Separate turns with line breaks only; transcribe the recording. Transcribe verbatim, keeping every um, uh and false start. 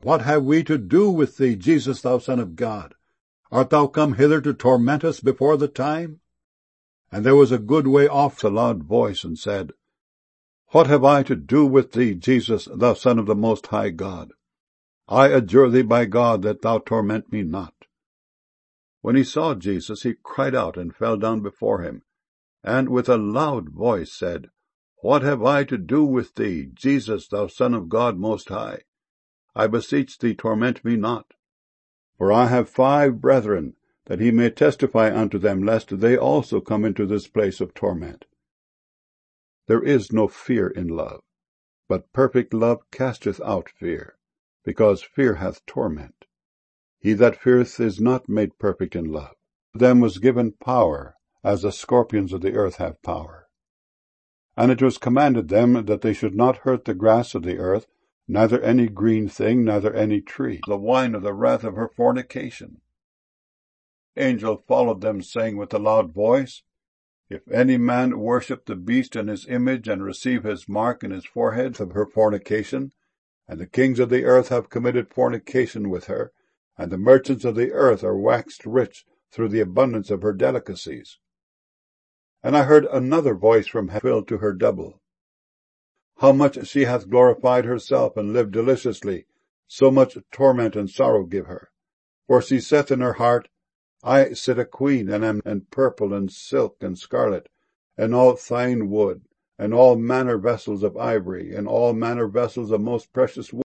What have we to do with thee, Jesus, thou Son of God? Art thou come hither to torment us before the time? And there was a good way off a loud voice, and said, What have I to do with thee, Jesus, thou Son of the Most High God? I adjure thee by God that thou torment me not. When he saw Jesus, he cried out and fell down before him, and with a loud voice said, What have I to do with thee, Jesus, thou Son of God Most High? I beseech thee, torment me not. For I have five brethren, that he may testify unto them, lest they also come into this place of torment. There is no fear in love, but perfect love casteth out fear, because fear hath torment. He that feareth is not made perfect in love. To them was given power, as the scorpions of the earth have power. And it was commanded them that they should not hurt the grass of the earth, neither any green thing, neither any tree, the wine of the wrath of her fornication. Angel followed them, saying with a loud voice, If any man worship the beast in his image, and receive his mark in his forehead of her fornication, and the kings of the earth have committed fornication with her, and the merchants of the earth are waxed rich through the abundance of her delicacies. And I heard another voice from heaven filled to her double. How much she hath glorified herself, and lived deliciously, so much torment and sorrow give her. For she saith in her heart, I sit a queen, and am in purple, and silk, and scarlet, and all fine wood, and all manner vessels of ivory, and all manner vessels of most precious wood.